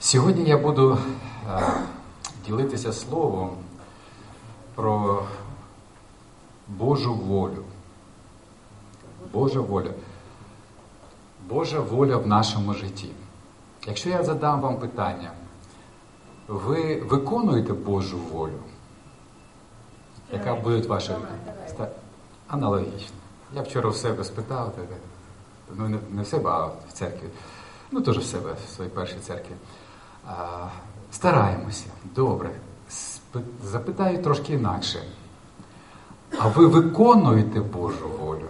Сьогодні я буду ділитися словом про Божу волю. Божа воля. Божа воля в нашому житті. Якщо я задам вам питання, ви виконуєте Божу волю? Яка буде ваша відповідь? Аналогічно. Я вчора в себе спитав, ну не в себе, а в церкві. Ну, теж в себе, в своїй першій церкві. Стараємося. Добре. Запитаю трошки інакше. А ви виконуєте Божу волю?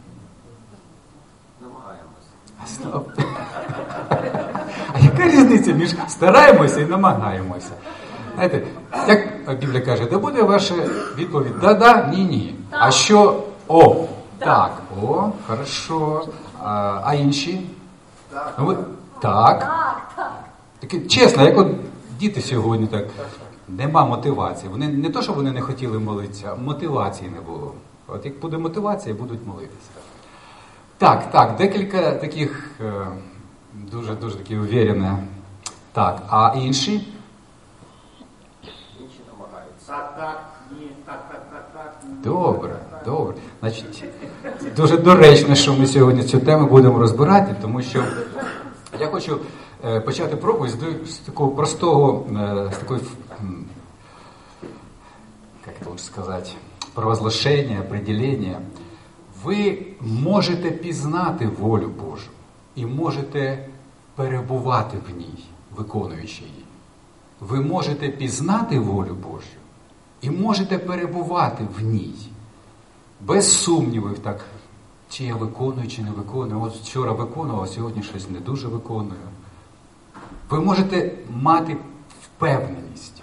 Намагаємося. А яка різниця між стараємося і намагаємося? Знаєте, як Біблія каже, де буде ваша відповідь? Да-да, ні-ні. А що? О, так, о, хорошо. А інші? Так. Ну, так. Таке, чесно, як от діти сьогодні так, нема мотивації. Вони не то, що вони не хотіли молитися, а мотивації не було. От як буде мотивація, будуть молитися. Так, декілька таких дуже такі уверені. Так, а інші? Інші намагаються. Так, ні, так. Добре. Значить, дуже доречно, що ми сьогодні цю тему будемо розбирати, тому що я хочу почати проповідь з такого простого, з такої, як це лучше сказати, провозглашення, определення. Ви можете пізнати волю Божу і можете перебувати в ній, виконуючи її. Ви можете пізнати волю Божу і можете перебувати в ній. Без сумнівів, так, чи я виконую, чи не виконую. От вчора виконував, а сьогодні щось не дуже виконую. Ви можете мати впевненість.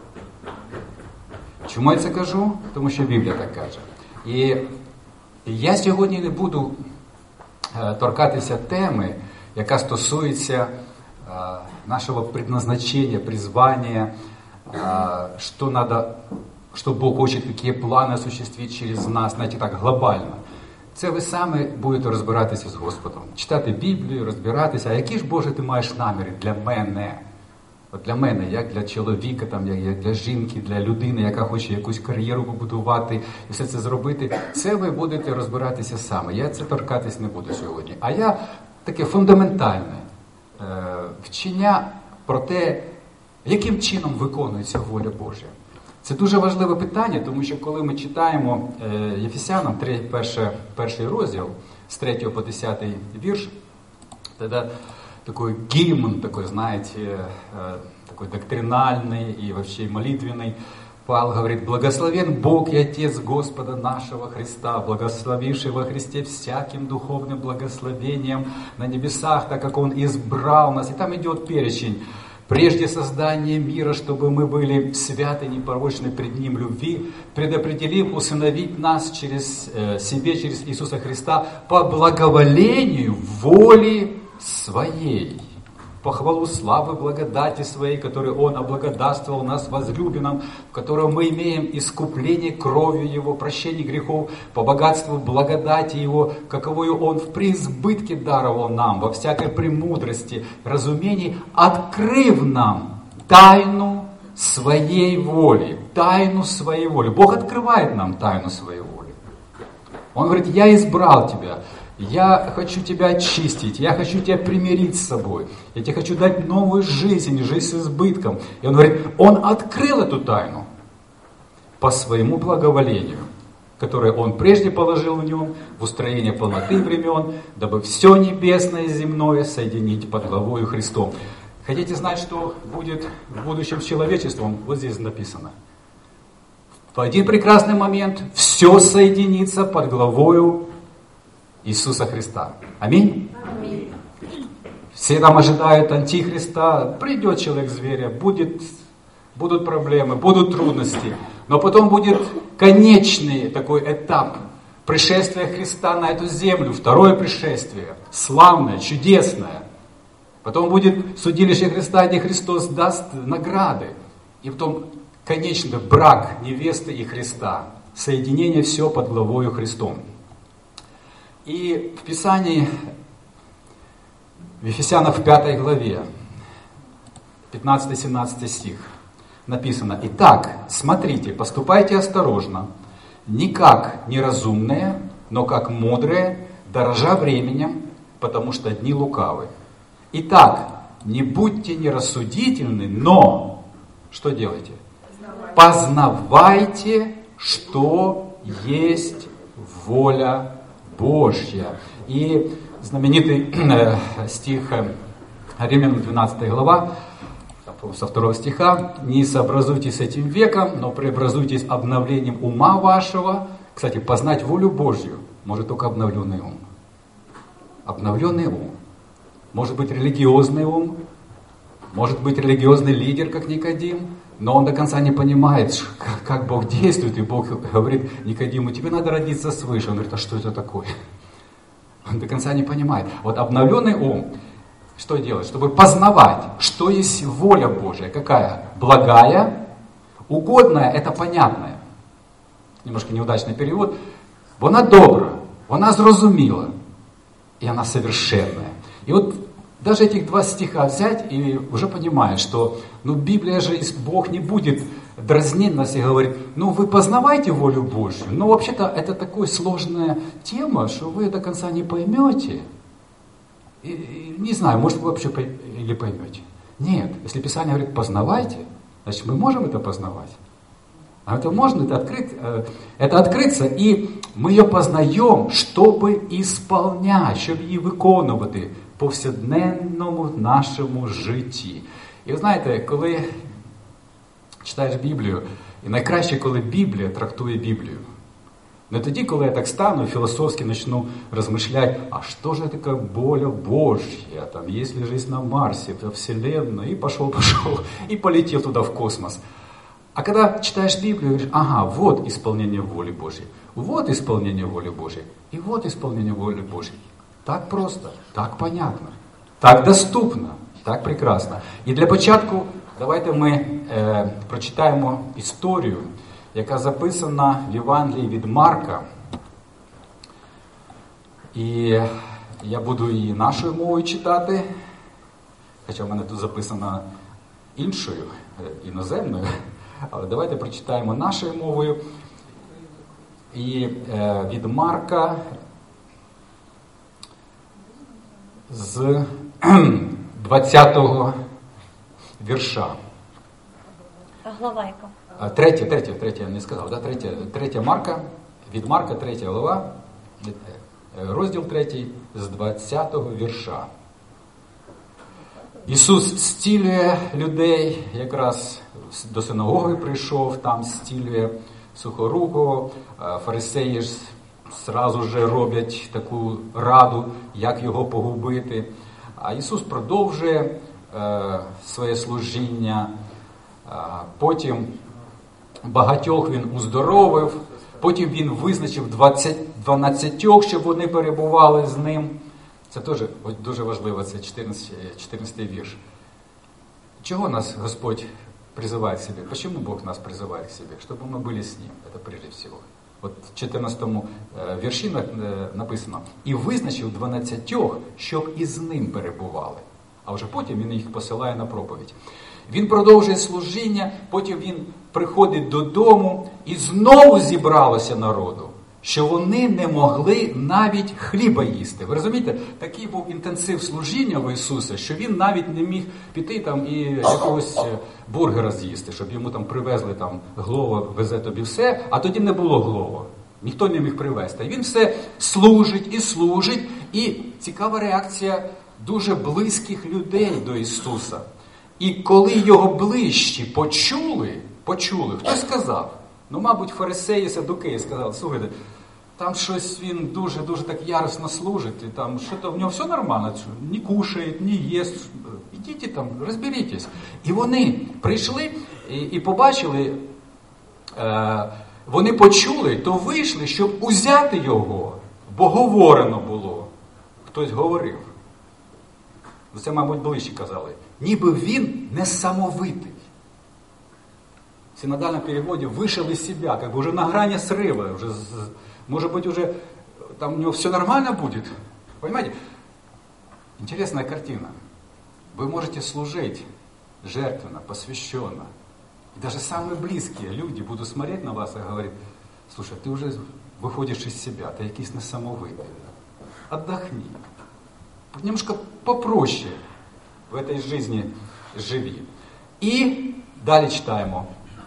Чому я це кажу? Тому що Біблія так каже. І я сьогодні не буду торкатися теми, яка стосується нашого предназначения, призвания, что Бог хочет, какие планы осуществить через нас, знаєте, так, глобально. Це ви самі будете розбиратися з Господом. Читати Біблію, розбиратися, а які ж, Боже, ти маєш наміри для мене? От для мене, як для чоловіка, там, як для жінки, для людини, яка хоче якусь кар'єру побудувати і все це зробити. Це ви будете розбиратися саме. Я це торкатись не буду сьогодні. А я таке фундаментальне вчення про те, яким чином виконується воля Божа. Це дуже важливе питання, тому що коли ми читаємо Єфесянам, перший розділ, з 3 по 10 вірш, тоді такой гимн, такой, знаете, такой доктринальный и вообще молитвенный. Павел говорит: «Благословен Бог и Отец Господа нашего Христа, благословивший во Христе всяким духовным благословением на небесах, так как Он избрал нас». И там идет перечень. «Прежде создания мира, чтобы мы были святы, непорочны пред Ним любви, предопределив усыновить нас через Иисуса Христа по благоволению воли Своей, по хвалу славы благодати Своей, которой Он облагодатствовал нас возлюбленным, в котором мы имеем искупление кровью Его, прощение грехов, по богатству благодати Его, каковую Он в преизбытке даровал нам, во всякой премудрости, разумении, открыв нам тайну Своей воли». Тайну Своей воли. Бог открывает нам тайну Своей воли. Он говорит: «Я избрал тебя». Я хочу тебя очистить, я хочу тебя примирить с собой, я тебе хочу дать новую жизнь с избытком. И он говорит, он открыл эту тайну по своему благоволению, которое он прежде положил в нем, в устроение полноты времен, дабы все небесное и земное соединить под главою Христом. Хотите знать, что будет в будущем с человечеством? Вот здесь написано. В один прекрасный момент все соединится под главою Иисуса Христа. Аминь? Аминь. Все там ожидают антихриста, придет человек-зверя, будут проблемы, будут трудности. Но потом будет конечный такой этап пришествия Христа на эту землю, второе пришествие, славное, чудесное. Потом будет судилище Христа, где Христос даст награды. И потом конечный брак невесты и Христа. Соединение все под главою Христом. И в Писании, в Ефесянах в 5 главе, 15-17 стих. Написано: «Итак, смотрите, поступайте осторожно, не как неразумные, но как мудрые, дорожа временем, потому что дни лукавы. Итак, не будьте нерассудительны, но...» Что делайте? «Познавайте, что есть воля Божья». И знаменитый стих Римлянам 12 глава, со 2 стиха: «Не сообразуйтесь с этим веком, но преобразуйтесь обновлением ума вашего». Кстати, познать волю Божью может только обновленный ум. Обновленный ум. Может быть религиозный ум, может быть религиозный лидер, как Никодим, но он до конца не понимает, как Бог действует, и Бог говорит Никодиму: тебе надо родиться свыше. Он говорит: а что это такое? Он до конца не понимает. Вот обновленный ум что делать? Чтобы познавать, что есть воля Божья. Какая? Благая, угодная, это понятная. Немножко неудачный перевод. Вона добра, вона зрозуміла, и она совершенная. И вот даже этих 2 стиха взять и уже понимаешь, что Библия же, Бог не будет дразнить нас и говорить: вы познавайте волю Божью. Но вообще-то это такая сложная тема, что вы до конца не поймете. И не знаю, может вы вообще или поймете. Нет, если Писание говорит познавайте, значит мы можем это познавать. А это можно, это открыться, і ми її познаємо, щоб ісполняти, щоб її виконувати в повсякденному нашому житті. І ви знаєте, коли читаєш Біблію, і найкраще, коли Біблія трактує Біблію. Не тоді, коли я так стану і філософськи почну розмишляти: а що ж таке воля Божья, там, есть ли жизнь на Марсе, в Вселенной, и пошел, и полетел туда в космос. А когда читаешь Библию, говоришь: ага, вот исполнение воли Божьей, вот исполнение воли Божьей, и вот исполнение воли Божьей. Так просто, так понятно, так доступно, так прекрасно. І для початку давайте ми прочитаємо історію, яка записана в Євангелії від Марка. І я буду її нашою мовою читати, хоча в мене тут записано іншою, іноземною. Але давайте прочитаємо нашою мовою. І від Марка з 20-го вірша. А глава яка? Третя, я не сказав, да? Третя Марка, від Марка, 3 глава, розділ 3, з 20-го вірша. Ісус зцілює людей, якраз до синагоги прийшов, там зцілює сухорукого, фарисеї ж зразу ж роблять таку раду, як його погубити. А Ісус продовжує своє служіння, потім багатьох Він уздоровив, потім Він визначив 12, щоб вони перебували з Ним. Це теж дуже важливо, це 14 вірш. Чего нас Господь призывает к себе? Почему Бог нас призывает к себе? Чтобы мы были с Ним, это прежде всего. Вот в 14 вірші написано: «І визначив 12, щоб із Ним перебували». А вже потім Він їх посилає на проповідь. Він продовжує служіння, потім Він приходить додому, і знову зібралося народу, що вони не могли навіть хліба їсти. Ви розумієте, такий був інтенсив служіння в Ісуса, що Він навіть не міг піти там і якогось бургера з'їсти, щоб йому там привезли, там, Глова везе тобі все, а тоді не було Глова. Ніхто не міг привезти. І Він все служить, і цікава реакція дуже близьких людей до Ісуса. І коли його ближчі почули, хтось сказав, мабуть, фарисеї, саддукеї сказали: слухайте, там щось він дуже так яростно служить, і там що-то в нього все нормально, не кушає, не їсть, ідіть там, розберітесь. І вони прийшли і побачили, вони почули, то вийшли, щоб узяти його, бо говорено було. Хтось говорив. Це, мабуть, ближче казали. Ніби він несамовитий. В синодальном переводе вышел из себя, как бы уже на грани срыва, уже, может быть, уже там у него все нормально будет. Понимаете? Интересная картина. Вы можете служить жертвенно, посвященно. И даже самые близкие люди будут смотреть на вас и говорить: слушай, ты уже выходишь из себя, ты якийсь несамовитий. Отдохни. Немножко попроще в этой жизни живи. І далі читаємо.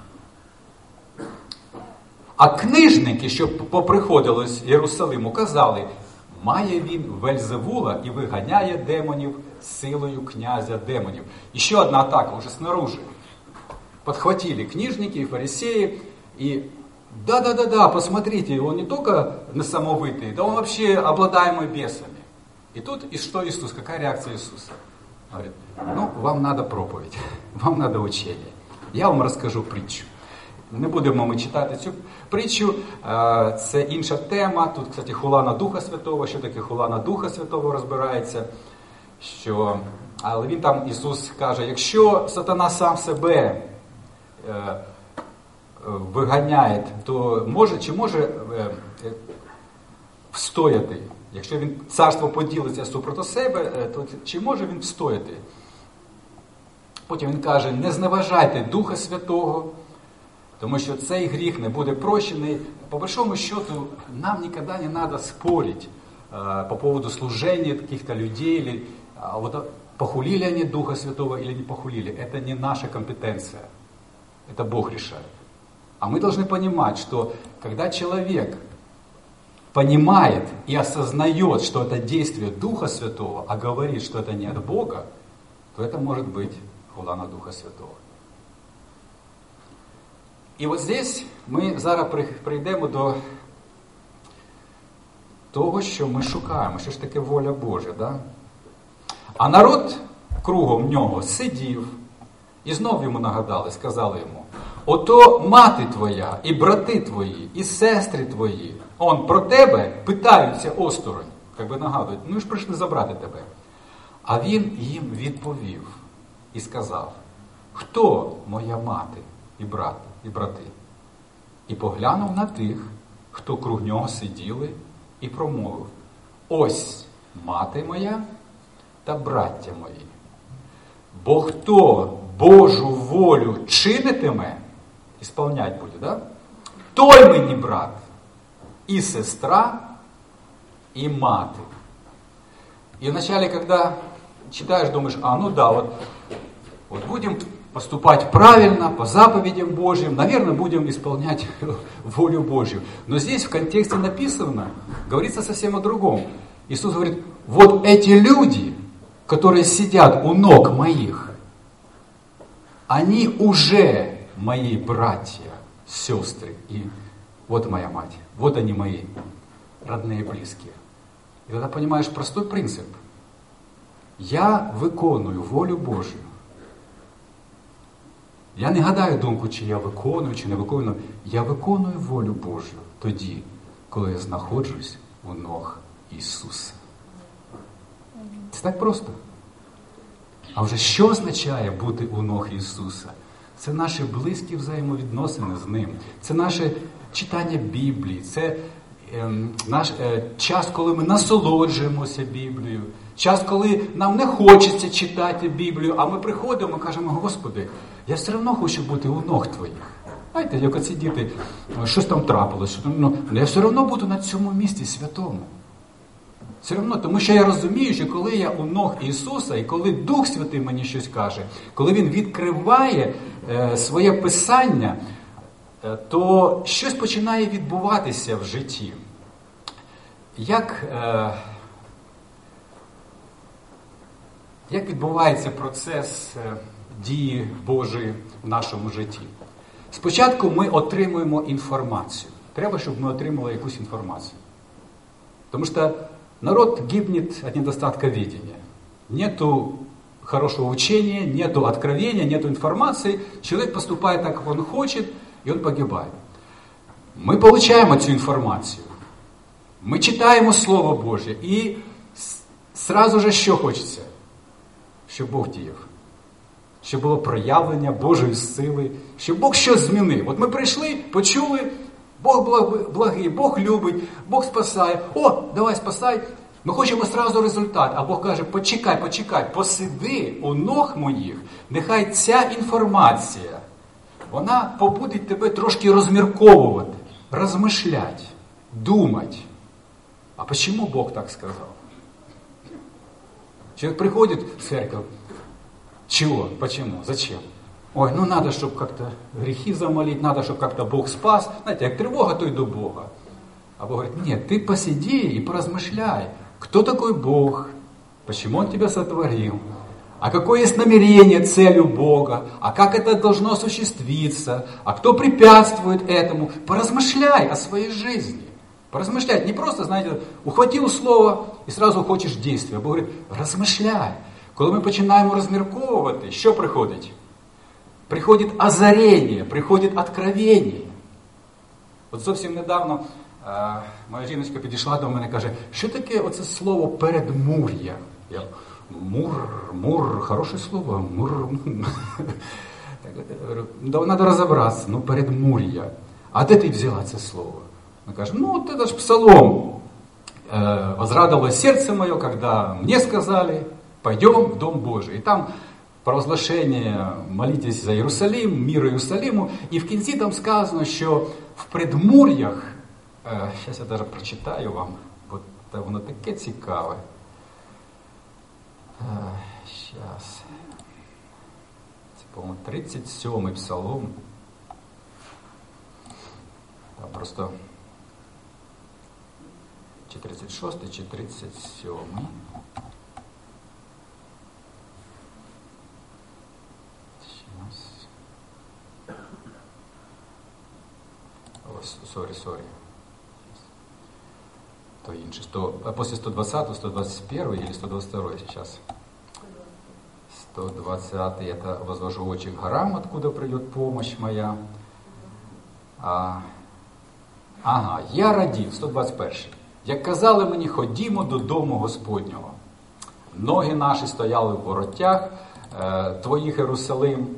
А книжники, що поприходили з Єрусалиму, казали: має він Вельзевула і виганяє демонів силою князя демонів. І ще одна атака уже снаружи. Подхватили книжники и фарисеи, и да, посмотрите, он не только несамовитый, да он вообще обладаемый бесами. И тут, и что Иисус, какая реакция Иисуса? Говорит: ну, вам надо проповедь, вам надо учение. Я вам розкажу притчу. Не будемо ми читати цю притчу, це інша тема. Тут, кстати, хула на Духа Святого. Що таке хула на Духа Святого розбирається. Але він там, Ісус каже, якщо сатана сам себе виганяє, то чи може встояти? Якщо він царство поділиться супроти себе, то чи може він встояти? Потім він каже: не зневажайте Духа Святого, тому що цей гріх не буде прощений. По большому счету, нам никогда не надо спорить по поводу служения каких-то людей, или вот похулили они Духа Святого или не похулили. Это не наша компетенция. Это Бог решает. А мы должны понимать, что когда человек понимает и осознает, что это действие Духа Святого, а говорит, что это не от Бога, то это может быть хула на Духа Святого. І от здесь ми зараз прийдемо до того, що ми шукаємо, що ж таке воля Божа. Да? А народ кругом нього сидів, і знов йому нагадали, сказали йому: ото мати твоя, і брати твої, і сестри твої, он про тебе питаються осторонь, як би нагадують, ну ж прийшли забрати тебе. А він їм відповів і сказав: хто моя мати і брати? І поглянув на тих, хто круг нього сиділи, і промовив: ось мати моя та браття мої. Бо хто Божу волю чинитиме, ісполнять буде, да? Той мені брат, і сестра, і мати. И вначале, когда читаешь, думаешь: ну да, вот будем поступать правильно, по заповедям Божьим, наверное, будем исполнять волю Божью. Но здесь в контексте написано, говорится совсем о другом. Иисус говорит: вот эти люди, которые сидят у ног моих, они уже мои братья, сестры, и вот моя мать, вот они мои родные и близкие. И тогда понимаешь простой принцип. Я виконую волю Божю. Я не гадаю думку, чи я виконую, чи не виконую. Я виконую волю Божю тоді, коли я знаходжусь у ног Ісуса. Це так просто. А вже що означає бути у ног Ісуса? Це наші близькі взаємовідносини з Ним. Це наше читання Біблії. Це наш час, коли ми насолоджуємося Біблією. Час, коли нам не хочеться читати Біблію, а ми приходимо і кажемо: Господи, я все одно хочу бути у ног Твоїх. Знаєте, як оці діти, щось там трапилось, я все одно буду на цьому місці святому. Все одно, тому що я розумію, що коли я у ног Ісуса, і коли Дух Святий мені щось каже, коли Він відкриває своє Писання, то щось починає відбуватися в житті. Як відбувається процес дії Божої в нашому житті? Спочатку ми отримуємо інформацію. Треба, щоб ми отримали якусь інформацію. Тому що народ гибнет от недостатка видения. Нету хорошего учения, нету откровения, нету информации. Человек поступает так, как он хочет, и он погибает. Мы получаем эту информацию. Мы читаем Слово Божье, и сразу же що хочеться? Щоб Бог діяв. Щоб було проявлення Божої сили, щоб Бог щось змінив. От ми прийшли, почули, Бог благий, Бог любить, Бог спасає. О, давай спасай. Ми хочемо сразу результат, а Бог каже, почекай, посиди у ног моїх, нехай ця інформація, вона побудить тебе трошки розмірковувати, розмишляти, думати. А чому Бог так сказав? Человек приходит в церковь, чего, почему, зачем? Ой, ну надо, чтобы как-то грехи замолить, надо, чтобы как-то Бог спас. Знаете, як тревога, то и до Бога. А Бог говорит, нет, ты посиди и поразмышляй, кто такой Бог, почему Он тебя сотворил, а какое есть намерение, цель у Бога, а как это должно осуществиться, а кто препятствует этому. Поразмышляй о своей жизни. Поразмышлять. Не просто, знаете, ухватил слово і сразу хочеш дійства. Бог говорить, розмишляй. Коли ми починаємо розмірковувати, що приходить? Приходить озарення, приходить откровення. От зовсім недавно моя жіночка підійшла до мене і каже, що таке оце слово передмур'я? Я, мур, хороше слово, мур. Надо розібратися, ну передмур'я. А де ти взяла це слово? Она каже, ну вот это ж псалом. Возрадовалось сердце мое, когда мне сказали, пойдем в Дом Божий. И там провозглашение, молитесь за Иерусалим, мир Иерусалиму. И в кінці там сказано, що в предмур'ях, сейчас я даже прочитаю вам, вот воно таке цікаве. Сейчас. Це, по-моєму, 37-й псалом. Там просто... чи 36, чи 37. Сейчас. Сорі. То інше. После 120, 121 или 122 сейчас. 120 это возложу очи к горам, откуда придет помощь моя. Ага, я радів, 121. Як казали мені, ходімо додому Господнього. Ноги наші стояли в воротях твоїх, Єрусалим.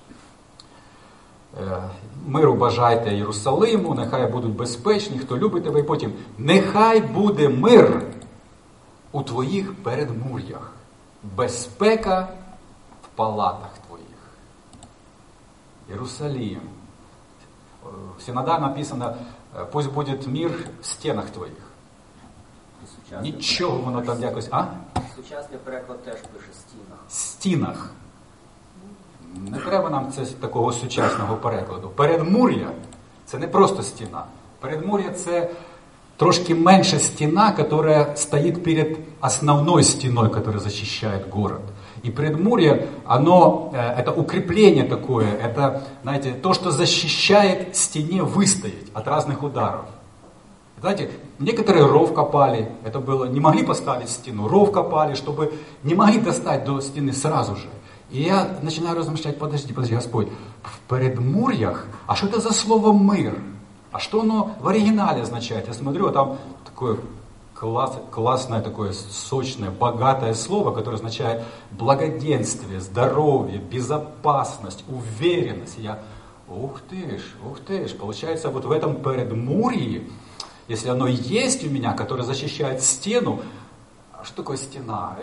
Миру бажайте Єрусалиму, нехай будуть безпечні, хто любить тебе. І потім, нехай буде мир у твоїх передмур'ях, безпека в палатах твоїх. Єрусалим. В Синодах написано, пусть будет мир в стінах твоїх. Нічого воно там якось... Сучасний переклад теж пише стінах. Стінах. Не треба нам такого сучасного перекладу. Передмур'я – це не просто стіна. Передмур'я – це трошки меньше стена, которая стоит перед основной стеной, которая защищает город. И предмурье, это укрепление такое, это, знаете, то, что защищает стене выстоять от разных ударов. Знаете, некоторые ров копали, это было, не могли поставить стену, ров копали, чтобы не могли достать до стены сразу же. И я начинаю размышлять, подожди, Господь, в предмурьях, а что это за слово «мир»? А что оно в оригинале означает? Я смотрю, там такое классное, такое сочное, богатое слово, которое означает благоденствие, здоровье, безопасность, уверенность. И я, ух ты ж, получается, вот в этом предмурье, если оно есть у меня, которое защищает стену, а что такое стена?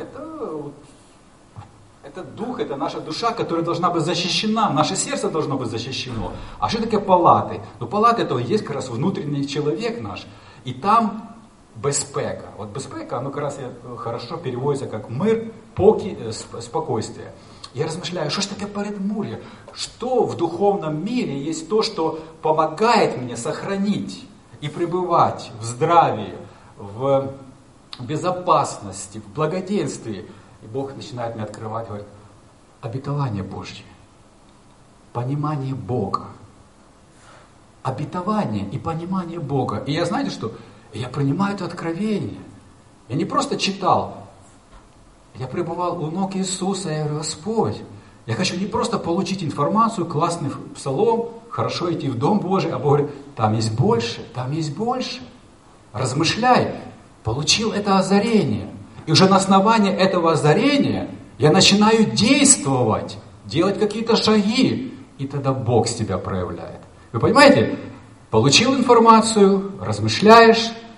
Это дух, это наша душа, которая должна быть защищена, наше сердце должно быть защищено. А что такое палаты? Ну, палаты это есть как раз внутренний человек наш, и там безпека. Вот безпека, оно как раз хорошо переводится как мир, спокойствие. Я размышляю, что же такое предмурье? Что в духовном мире есть то, что помогает мне сохранить и пребывать в здравии, в безопасности, в благоденствии. И Бог начинает мне открывать, говорит, обетование Божье, понимание Бога. Обетование и понимание Бога. И я, знаете что? Я принимаю это откровение. Я не просто читал. Я пребывал у ног Иисуса, я говорю, Господь, я хочу не просто получить информацию, классный псалом, хорошо идти в Дом Божий, а Бог говорит, там есть больше, там есть больше. Размышляй, получил это озарение. И уже на основании этого озарения я начинаю действовать, делать какие-то шаги, и тогда Бог себя проявляет. Вы понимаете? Получил информацию, размышляешь,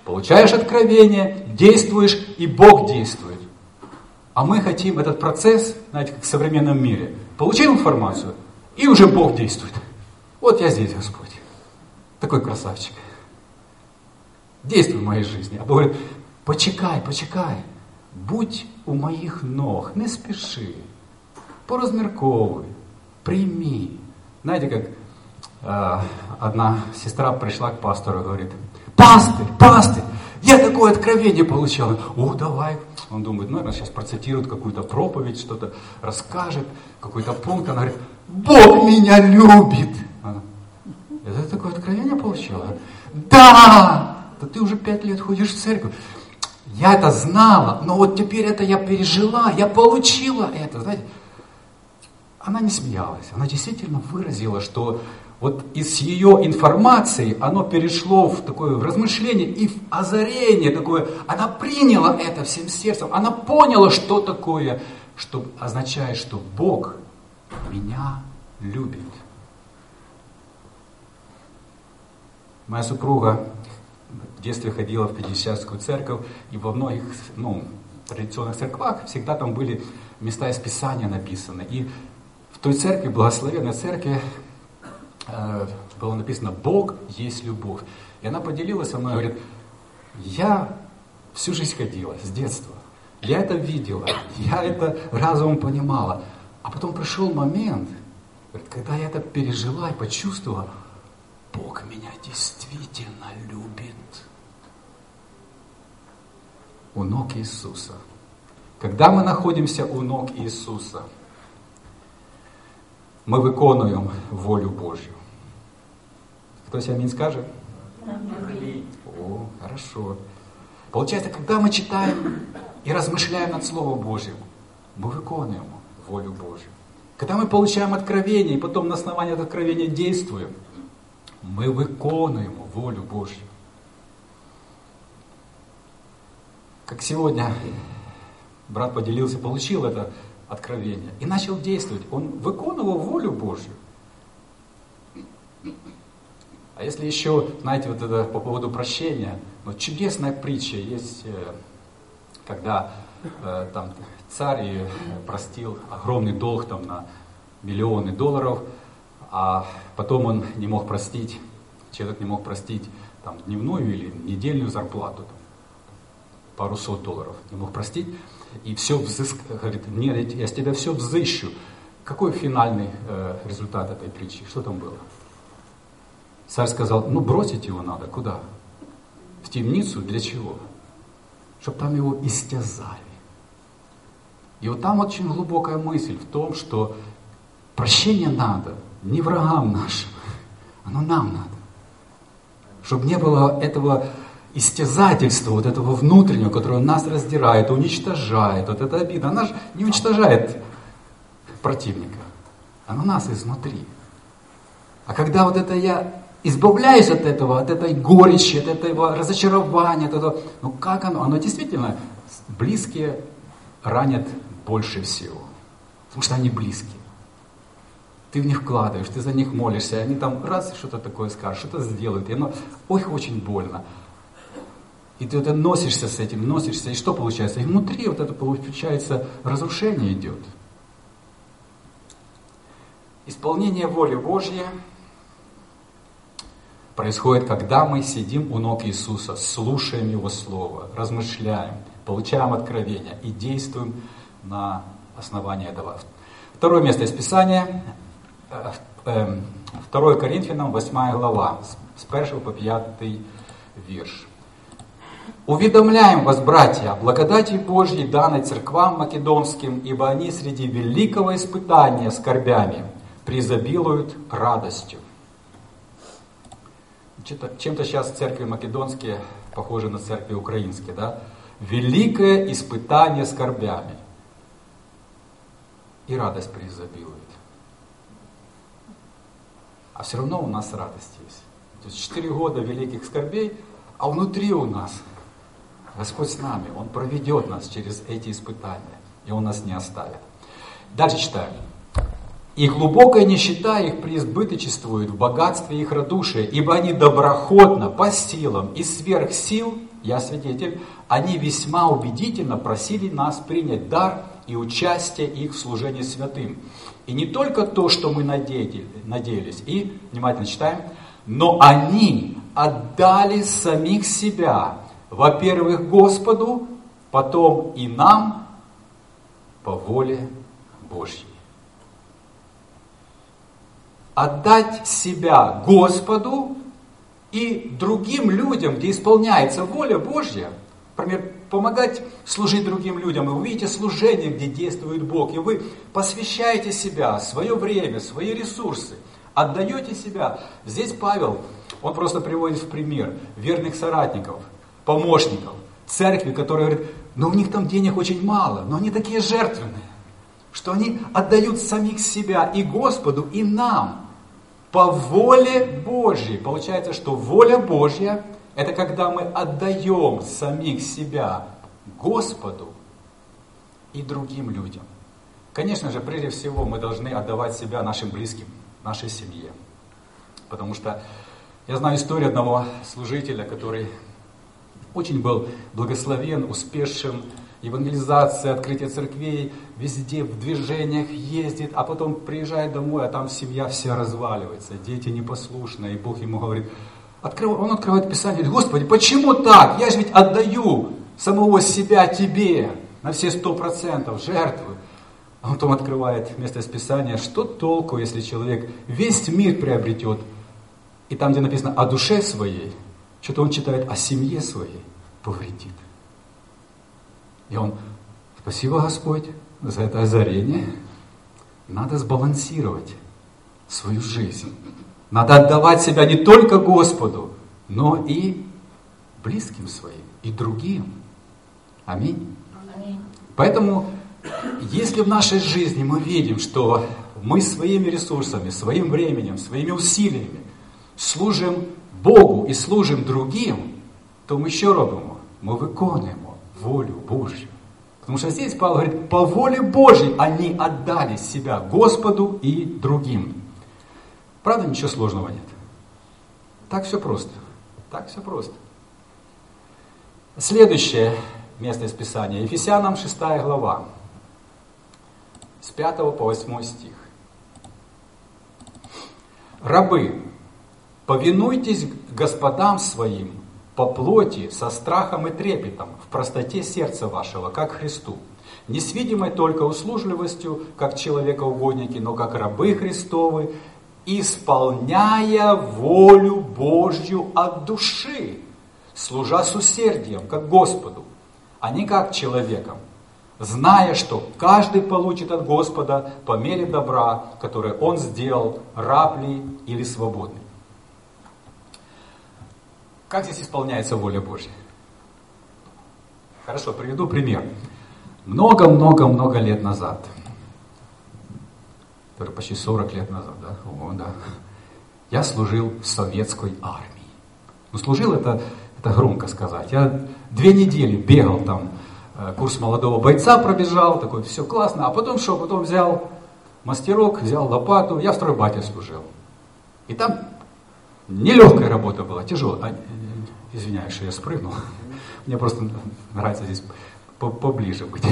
Получаешь откровение, действуешь, и Бог действует. А мы хотим этот процесс, знаете, как в современном мире. Получил информацию, и уже Бог действует. Вот я здесь, Господь. Такой красавчик. Действуй в моей жизни. А Бог говорит, почекай. Будь у моих ног, не спеши. Порозмірковуй, прийми. Знаете, как одна сестра пришла к пастору и говорит, пастырь, я такое откровение получала. О, давай. Он думает, наверное, сейчас процитирует какую-то проповедь, что-то расскажет, какой-то пункт. Она говорит, Бог меня любит. Это такое откровение получила? Да! Да ты уже 5 лет ходишь в церковь. Я это знала, но вот теперь это я пережила, я получила это. Знаете, она не смеялась, она действительно выразила, что вот из ее информации оно перешло в такое размышление и в озарение такое. Она приняла это всем сердцем, она поняла, что такое, что означает, что Бог меня любит. Моя супруга в детстве ходила в пятидесятскую церковь, и во многих традиционных церквах всегда там были места из Писания написаны. И в той церкви, благословенной церкви, было написано «Бог есть любовь». И она поделилась со мной, говорит, я всю жизнь ходила, с детства. Я это видела, я это разумом понимала. А потом пришел момент, говорит, когда я это пережила и почувствовала, Бог меня действительно любит. У ног Иисуса. Когда мы находимся у ног Иисуса, мы виконуємо волю Божью. Кто-то аминь скажет? Аминь. О, хорошо. Получается, когда мы читаем и размышляем над Словом Божьим, мы виконуємо волю Божью. Когда мы получаем откровение и потом на основании этого откровения действуем, мы виконуємо волю Божью. Как сегодня брат поделился, получил это откровение и начал действовать. Он виконував волю Божью. А если еще, знаете, вот это по поводу прощения, вот чудесная притча есть, когда там царь простил огромный долг там на миллионы долларов, а потом он не мог простить, человек не мог простить там дневную или недельную зарплату, там, пару сот долларов не мог простить, и все говорит, нет, я с тебя все взыщу. Какой финальный результат этой притчи? Что там было? Царь сказал, бросить его надо. Куда? В темницу? Для чего? Чтобы там его истязали. И вот там очень глубокая мысль в том, что прощение надо не врагам нашим, оно нам надо. Чтобы не было этого истязательства, вот этого внутреннего, которое нас раздирает, уничтожает. Вот эта обида, она же не уничтожает противника. Она нас изнутри. А когда вот это я избавляюсь от этого, от этой горечи, от этого разочарования, от этого, как оно? Оно действительно близкие ранят больше всего. Потому что они близкие. Ты в них вкладываешь, ты за них молишься, они там раз что-то такое скажут, что-то сделают, и оно, очень больно. И ты это носишься с этим, и что получается? И внутри вот это получается разрушение идет. Исполнение воли Божьей происходит, когда мы сидим у ног Иисуса, слушаем Его Слово, размышляем, получаем откровения и действуем на основании этого. Второе место из Писания, 2 Коринфянам, 8 глава, с 1 по 5 вірш. «Уведомляем вас, братья, о благодати Божьей, данной церквам македонским, ибо они среди великого испытания скорбями преизобилуют радостью». Чем-то сейчас церкви македонские похожи на церкви украинские, да? Великое испытание скорбями. И радость преизобилует. А все равно у нас радость есть. То есть 4 года великих скорбей, а внутри у нас Господь с нами. Он проведет нас через эти испытания. И Он нас не оставит. Дальше читаем. И глубокая нищета их преизбыточествует в богатстве их радушия, ибо они доброходно, по силам и сверх сил, я свидетель, они весьма убедительно просили нас принять дар и участие их в служении святым. И не только то, что мы надеялись, и, внимательно читаем, но они отдали самих себя, во-первых, Господу, потом и нам по воле Божьей. Отдать себя Господу и другим людям, где исполняется воля Божья, например, помогать служить другим людям, и вы видите служение, где действует Бог, и вы посвящаете себя, свое время, свои ресурсы, отдаете себя. Здесь Павел, он просто приводит в пример верных соратников, помощников, церкви, которые говорят, ну у них там денег очень мало, но они такие жертвенные, что они отдают самих себя и Господу, и нам. По воле Божьей. Получается, что воля Божья – это когда мы отдаем самих себя Господу и другим людям. Конечно же, прежде всего, мы должны отдавать себя нашим близким, нашей семье. Потому что я знаю историю одного служителя, который очень был благословен, успешен, евангелизация, открытие церквей, везде в движениях ездит, а потом приезжает домой, а там семья вся разваливается, дети непослушные, и Бог ему говорит, он открывает Писание, говорит, Господи, почему так? Я же ведь отдаю самого себя Тебе на все 100%, жертвую. А потом открывает место из Писания, что толку, если человек весь мир приобретет, и там, где написано о душе своей, что-то он читает о семье своей, повредит. И он, спасибо, Господь, за это озарение. Надо сбалансировать свою жизнь. Надо отдавать себя не только Господу, но и близким своим, и другим. Аминь. Аминь. Поэтому, если в нашей жизни мы видим, что мы своими ресурсами, своим временем, своими усилиями служим Богу и служим другим, то ми що робимо? Ми виконуємо волю Божью. Потому что здесь Павел говорит, по воле Божьей они отдали себя Господу и другим. Правда, ничего сложного нет. Так все просто. Так все просто. Следующее место из Писания. Ефесянам 6 глава. С 5 по 8 стих. Рабы, повинуйтесь господам своим по плоти, со страхом и трепетом, в простоте сердца вашего, как Христу, не с видимой только услужливостью, как человекоугодники, но как рабы Христовы, исполняя волю Божью от души, служа с усердием, как Господу, а не как человеком, зная, что каждый получит от Господа по мере добра, которое Он сделал, раб ли или свободный. Как здесь исполняется воля Божья? Хорошо, приведу пример. Много-много-много лет назад, почти 40 лет назад, да? О, да. Я служил в советской армии. Ну, служил это громко сказать. Я 2 недели бегал там, курс молодого бойца пробежал, такой, все классно. А потом что? Потом взял мастерок, взял лопату, я в стройбате служил. И там нелегкая работа была, тяжелая. Извиняюсь, что я спрыгнул. Мне просто нравится здесь поближе быть.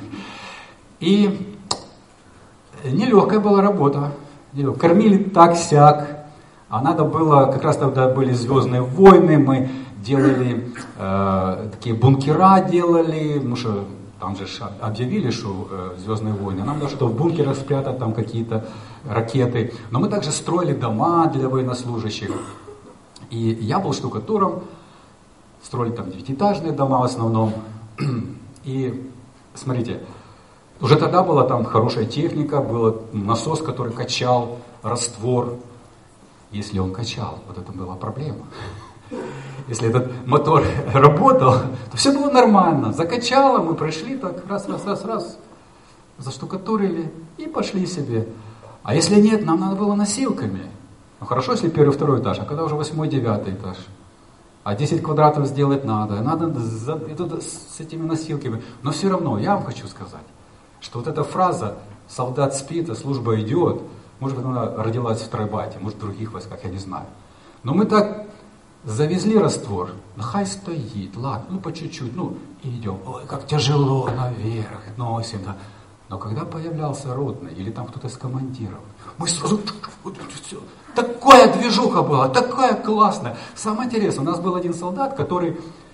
И нелегкая была работа. Кормили так-сяк. А надо было, как раз тогда были «Звездные войны», мы делали такие бункера делали, ну что, там же объявили, что «Звездные войны», нам надо что в бункерах спрятать там какие-то ракеты. Но мы также строили дома для военнослужащих. И я был штукатуром, строили там 9-этажные дома в основном. И смотрите, уже тогда была там хорошая техника, был насос, который качал раствор. Если он качал, вот это была проблема. Если этот мотор работал, то все было нормально. Закачало, мы прошли так раз, заштукатурили и пошли себе. А если нет, нам надо было носилками. Ну хорошо, если 1-2 этаж, а когда уже 8-9 этаж. А 10 квадратов сделать надо. Надо с этими носилками. Но все равно, я вам хочу сказать, что вот эта фраза солдат спит, а служба идет. Может быть, она родилась в Трайбате, может, в других войсках, я не знаю. Но мы так завезли раствор, хай стоит, ладно, ну по чуть-чуть, ну и идем. Ой, как тяжело наверх носим, да. Но когда появлялся ротный или там кто-то из командиров, мы сразу, все, такая движуха была, такая классная. Самое интересное, у нас был один солдат, который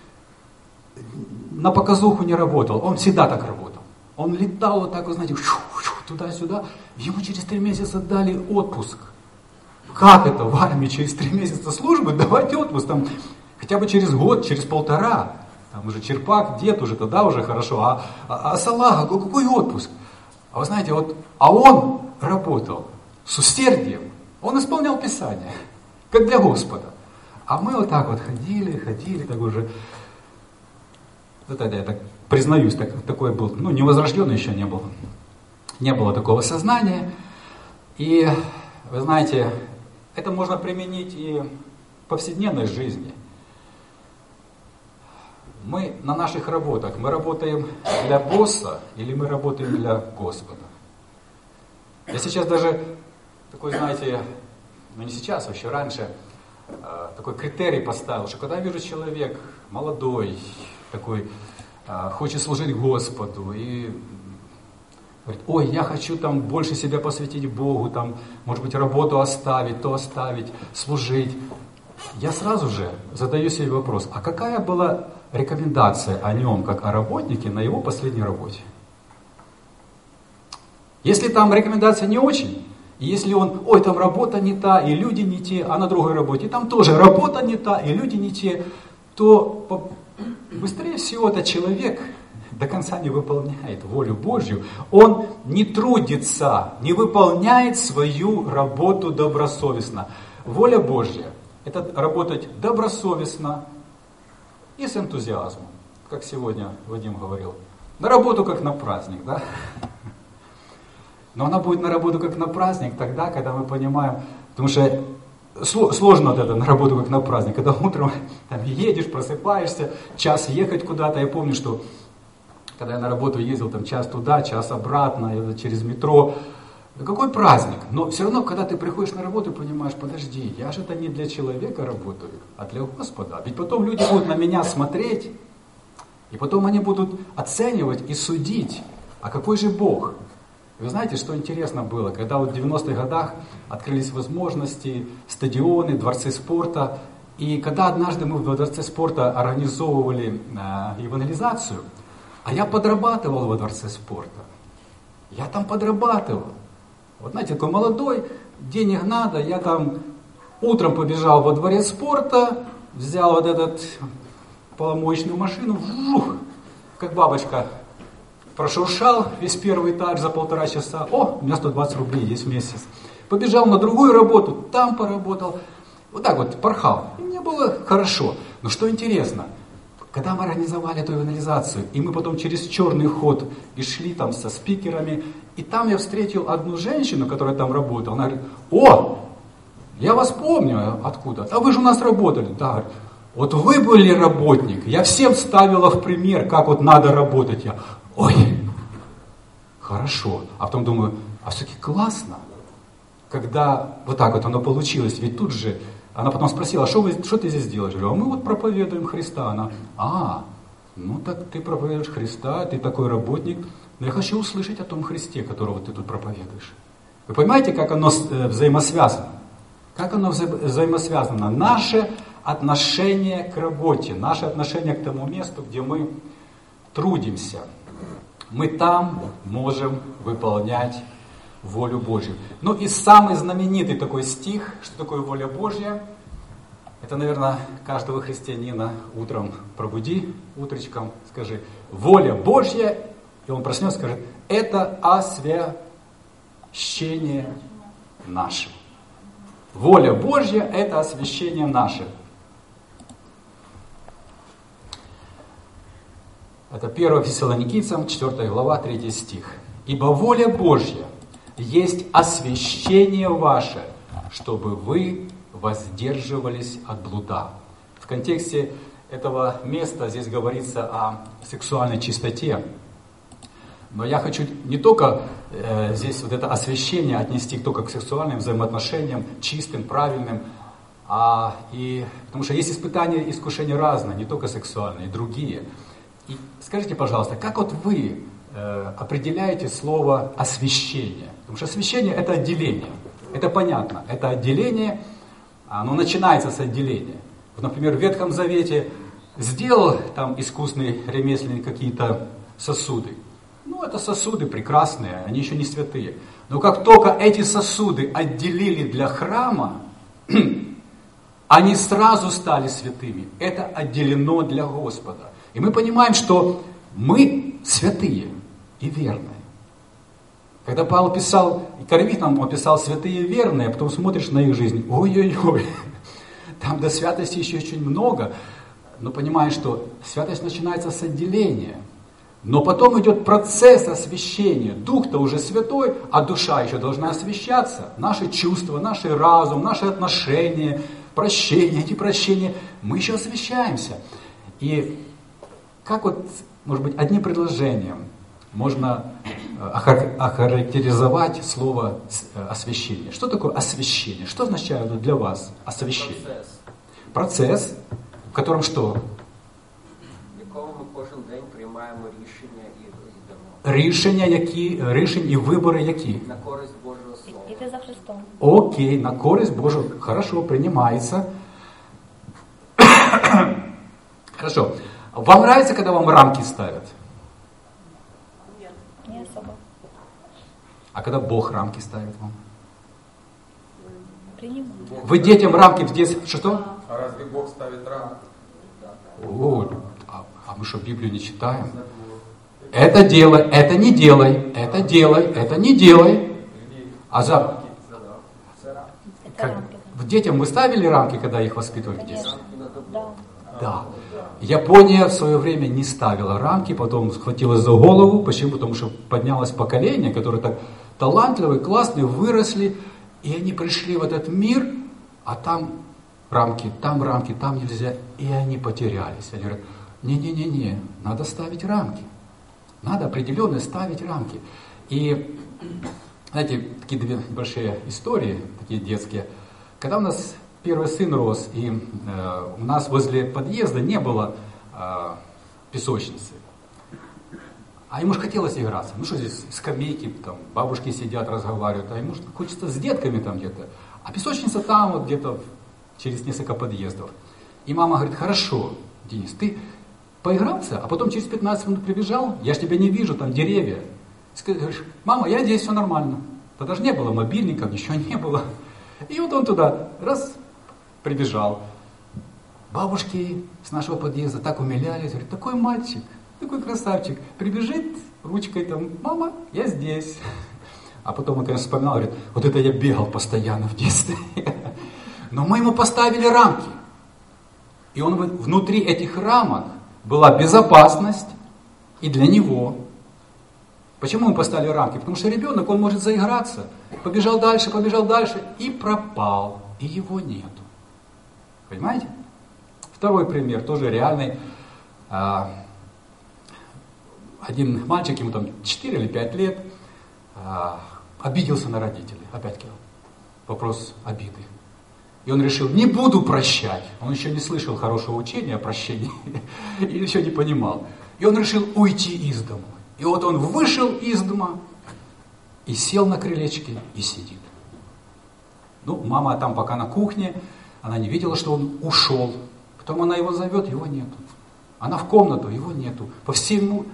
на показуху не работал, он всегда так работал. Он летал вот так, вы знаете, туда-сюда, ему через 3 месяца дали отпуск. Как это в армии через 3 месяца службы давать отпуск? Там, хотя бы через год, через 1,5. Там уже черпак, дед уже тогда уже хорошо. А салага, какой отпуск? А вы знаете, вот, а он работал с усердием. Он исполнял Писание, как для Господа. А мы вот так вот ходили, так уже. Это я так признаюсь, такой был, ну, невозрожденный еще не был. Не было такого сознания. И, вы знаете, это можно применить и в повседневной жизни. Мы на наших работах, мы работаем для босса или мы работаем для Господа? Я сейчас даже такой, знаете, ну не сейчас, а еще раньше, такой критерий поставил, что когда я вижу человек молодой, такой, хочет служить Господу и говорит, ой, я хочу там больше себя посвятить Богу, там, может быть, работу оставить, то оставить, служить. Я сразу же задаю себе вопрос, а какая была рекомендация о нем, как о работнике, на его последней работе? Если там рекомендация не очень, и если он, ой, там работа не та, и люди не те, а на другой работе, там тоже работа не та, и люди не те, то быстрее всего этот человек до конца не выполняет волю Божью, он не трудится, не выполняет свою работу добросовестно. Воля Божья – это работать добросовестно и с энтузиазмом, как сегодня Вадим говорил. На работу как на праздник, да? Но она будет на работу как на праздник тогда, когда мы понимаем, потому что сложно вот это на работу как на праздник, когда утром там, едешь, просыпаешься, час ехать куда-то. Я помню, что когда я на работу ездил, там час туда, час обратно, через метро. Да какой праздник? Но все равно, когда ты приходишь на работу, понимаешь, подожди, я же это не для человека работаю, а для Господа. Ведь потом люди будут на меня смотреть, и потом они будут оценивать и судить, а какой же Бог? И вы знаете, что интересно было, когда вот в 90-х годах открылись возможности, стадионы, дворцы спорта, и когда однажды мы в дворце спорта организовывали евангелизацию, а я подрабатывал во дворце спорта. Я там подрабатывал. Вот знаете, такой молодой, денег надо, я там утром побежал во дворец спорта, взял вот этот поломоечную машину, как бабочка, прошуршал весь первый этаж за 1,5 часа. О, у меня 120 рублей есть в месяц. Побежал на другую работу, там поработал. Вот так вот порхал. И мне было хорошо. Но что интересно, когда мы организовали эту евангелизацию, и мы потом через черный ход и шли там со спикерами, и там я встретил одну женщину, которая там работала. Она говорит, о, я вас помню, откуда? А вы же у нас работали. Да, говорит, вот вы были работник, я всем ставила в пример, как вот надо работать. Я, ой, хорошо. А потом думаю, а все-таки классно, когда вот так вот оно получилось. Ведь тут же, она потом спросила, что ты здесь делаешь? Я говорю, а мы вот проповедуем Христа. Она, ну так ты проповедуешь Христа, ты такой работник. Но я хочу услышать о том Христе, которого ты тут проповедуешь. Вы понимаете, как оно взаимосвязано? Как оно взаимосвязано? Наше отношение к работе, наше отношение к тому месту, где мы трудимся. Мы там можем выполнять волю Божью. Ну и самый знаменитый такой стих, что такое воля Божья, это, наверное, каждого христианина утром пробуди, утречком, скажи, воля Божья, и он проснется, скажет, это освящение наше. Воля Божья – это освящение наше. Это 1 Фессалоникийцам, 4 глава, 3 стих. «Ибо воля Божья есть освящение ваше, чтобы вы воздерживались от блуда». В контексте этого места здесь говорится о сексуальной чистоте. Но я хочу не только здесь вот это освящение отнести только к сексуальным взаимоотношениям, чистым, правильным, потому что есть испытания и искушения разные, не только сексуальные, и другие. И скажите, пожалуйста, как вот вы определяете слово освящение? Потому что освящение – это отделение. Это понятно. Это отделение, оно начинается с отделения. Например, в Ветхом Завете сделал там искусный ремесленник какие-то сосуды. Это сосуды прекрасные, они еще не святые. Но как только эти сосуды отделили для храма, они сразу стали святыми. Это отделено для Господа. И мы понимаем, что мы святые и верные. Когда Павел писал, и Коринфянам он писал святые и верные, а потом смотришь на их жизнь, ой-ой-ой, там до святости еще очень много, но понимаешь, что святость начинается с отделения. Но потом идет процесс освящения. Дух-то уже святой, а душа еще должна освящаться. Наши чувства, наш разум, наши отношения, прощения, эти прощения, мы еще освящаемся. И как вот, может быть, одним предложением можно охарактеризовать слово освящение? Что такое освящение? Что означает для вас освящение? Процесс, в котором что? Рішення і вибори які? На користь Божого Слова. Іти за Христом. Окей, на користь Божию. Хорошо, принимается. Хорошо. Вам нравится, когда вам рамки ставят? Нет. Не особо. А когда Бог рамки ставит вам? Принимаю. Вы детям рамки в детстве... Что? А разве Бог ставит рамки? А мы что, Библию не читаем? Это делай, это не делай, это делай, это не делай. В детям вы ставили рамки, когда их воспитывали в детстве? Да. Япония в свое время не ставила рамки, потом схватилась за голову. Почему? Потому что поднялось поколение, которые так талантливые, классные, выросли, и они пришли в этот мир, а там рамки, там нельзя, и они потерялись. Они говорят, не, надо ставить рамки. Надо определенно ставить рамки. И, знаете, такие две большие истории, такие детские. Когда у нас первый сын рос, и у нас возле подъезда не было песочницы. А ему же хотелось играться. Что здесь, скамейки, там, бабушки сидят, разговаривают, а ему же хочется с детками там где-то. А песочница там вот где-то через несколько подъездов. И мама говорит, хорошо, Денис, ты поигрался, а потом через 15 минут прибежал, я ж тебя не вижу, там деревья. Ты говоришь, мама, я здесь, все нормально. Тогда же не было мобильников, ничего не было. И вот он туда, раз, прибежал. Бабушки с нашего подъезда так умилялись, говорят, такой мальчик, такой красавчик, прибежит ручкой там, мама, я здесь. А потом он, конечно, вспоминал, говорит, вот это я бегал постоянно в детстве. Но мы ему поставили рамки. И он внутри этих рамок была безопасность и для него. Почему мы поставили рамки? Потому что ребенок, он может заиграться, побежал дальше и пропал, и его нету. Понимаете? Второй пример, тоже реальный. Один мальчик, ему там 4 или 5 лет, обиделся на родителей. Опять вопрос обиды. И он решил, не буду прощать. Он еще не слышал хорошего учения о прощении и еще не понимал. И он решил уйти из дома. И вот он вышел из дома и сел на крылечке и сидит. Мама там пока на кухне, она не видела, что он ушел. Потом она его зовет, его нету. Она в комнату, его нету. По всему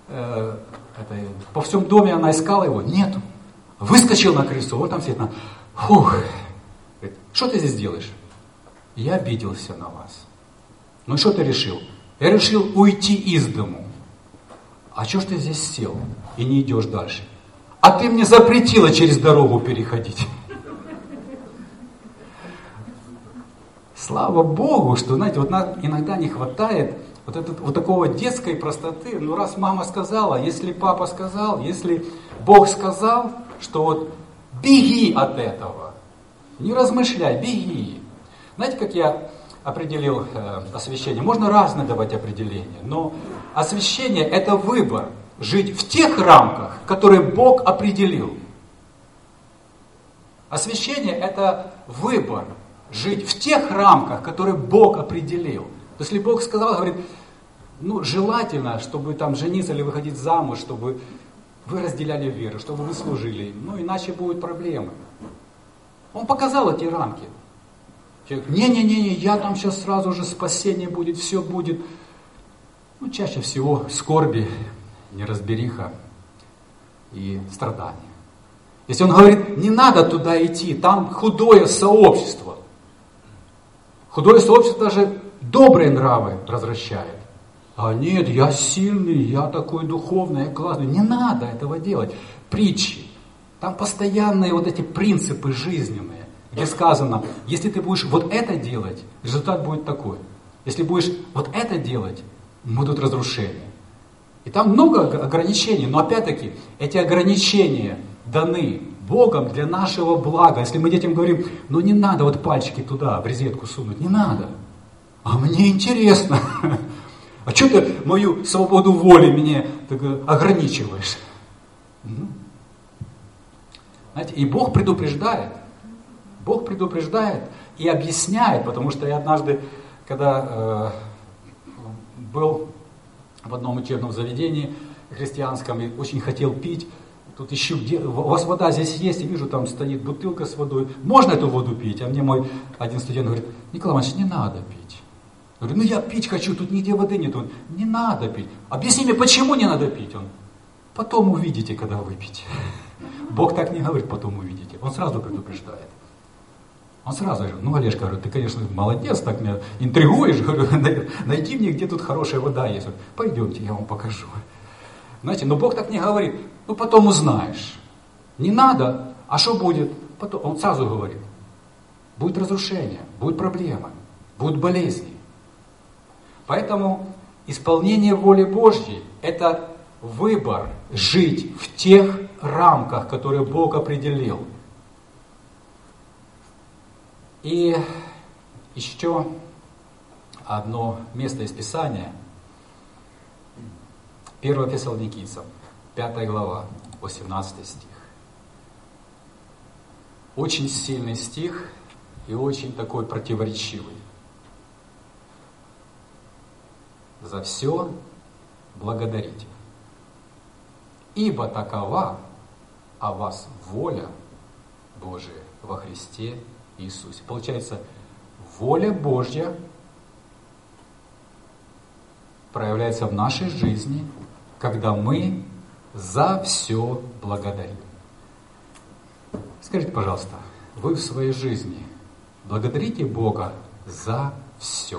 доме она искала его, нету. Выскочил на крыльцо, вот там сидит она. Фух. Говорит, что ты здесь делаешь? Я обиделся на вас. Ну и что ты решил? Я решил уйти из дому. А что ж ты здесь сел и не идешь дальше? А ты мне запретила через дорогу переходить. Слава Богу, что, знаете, вот иногда не хватает вот такого детской простоты. Раз мама сказала, если папа сказал, если Бог сказал, что вот беги от этого. Не размышляй, беги. Знаете, как я определил освящение? Можно разные давать определения, но освящение – это выбор. жить в тех рамках, которые Бог определил. Освящение – это выбор жить в тех рамках, которые Бог определил. То есть, если Бог сказал, говорит, желательно, чтобы там жениться или выходить замуж, чтобы вы разделяли веру, чтобы вы служили, иначе будут проблемы. Он показал эти рамки. Человек, не, я там сейчас сразу же спасение будет, все будет. Чаще всего скорби, неразбериха и страдания. Если он говорит, не надо туда идти, там худое сообщество. Худое сообщество даже добрые нравы развращает. А нет, я сильный, я такой духовный, я классный. Не надо этого делать. Притчи. Там постоянные вот эти принципы жизненные, где сказано, если ты будешь вот это делать, результат будет такой. Если будешь вот это делать, будут разрушения. И там много ограничений, но опять-таки эти ограничения даны Богом для нашего блага. Если мы детям говорим, не надо вот пальчики туда, в розетку сунуть, не надо. А мне интересно. А что ты мою свободу воли мне ограничиваешь? Знаете, и Бог предупреждает. Бог предупреждает и объясняет, потому что я однажды, когда был в одном учебном заведении христианском и очень хотел пить, тут ищу, у вас вода здесь есть, и вижу, там стоит бутылка с водой. Можно эту воду пить? А мне мой один студент говорит, Николай Иванович, не надо пить. Я говорю, я пить хочу, тут нигде воды нет. Он, не надо пить. Объясни мне, почему не надо пить? Он, потом увидите, когда выпьете. Бог так не говорит, потом увидите. Он сразу предупреждает. Он сразу говорит, Олежка, говорю, ты, конечно, молодец, так меня интригуешь, говорю, найди мне, где тут хорошая вода есть. Пойдемте, я вам покажу. Знаете, но Бог так не говорит, потом узнаешь. Не надо, а что будет? Потом, он сразу говорит, будет разрушение, будут проблемы, будут болезни. Поэтому исполнение воли Божьей – это выбор жить в тех рамках, которые Бог определил. И еще одно место из Писания. 1 Фессалоникийцам, 5 глава, 18 стих. Очень сильный стих и очень такой противоречивый. За все благодарите, ибо такова о вас воля Божия во Христе Иисусе. Получается, воля Божья проявляется в нашей жизни, когда мы за все благодарим. Скажите, пожалуйста, вы в своей жизни благодарите Бога за все?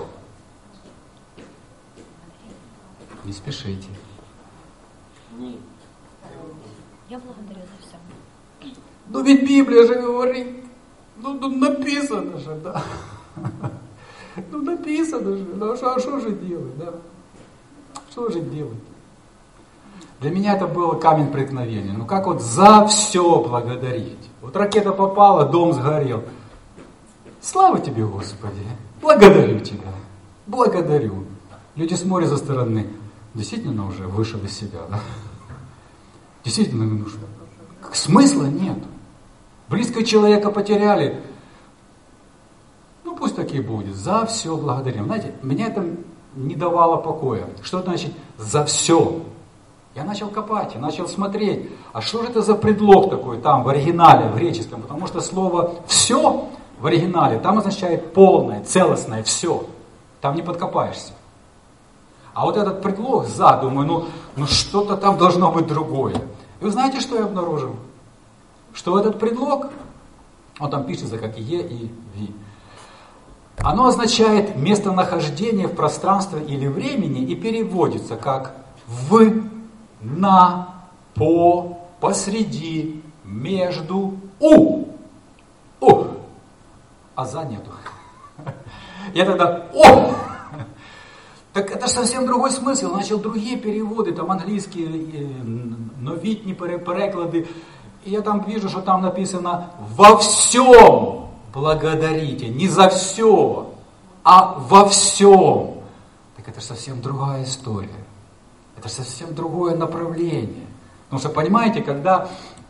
Не спешите. Ні. Я благодарю за все. Ведь Библия же говорит, написано же, да. Написано же, а что же делать, да? Что же делать? Для меня это был камень преткновения. Как вот за все благодарить? Вот ракета попала, дом сгорел. Слава тебе, Господи! Благодарю тебя! Благодарю! Люди смотрят со стороны. Действительно уже вышел из себя, да? Действительно, смысла нет. Близкого человека потеряли. Пусть так и будет. За все благодарим. Знаете, меня это не давало покоя. Что значит за все? Я начал копать, я начал смотреть. А что же это за предлог такой там в оригинале, в греческом? Потому что слово «все» в оригинале там означает полное, целостное, все. Там не подкопаешься. А вот этот предлог «за», думаю, что-то там должно быть другое. И вы знаете, что я обнаружил? Что этот предлог, он там пишется как «е» и «ви», оно означает местонахождение в пространстве или времени и переводится как «в», «на», «по», «посреди», «между», «у». «У». А «за» нету. Я тогда «о». Так это же совсем другой смысл. Начал другие переводы, там английские, новітні переклади. И я там вижу, что там написано «во всем благодарите». Не за все, а во всем. Так это же совсем другая история. Это Это совсем другое направление. Потому что, понимаете, когда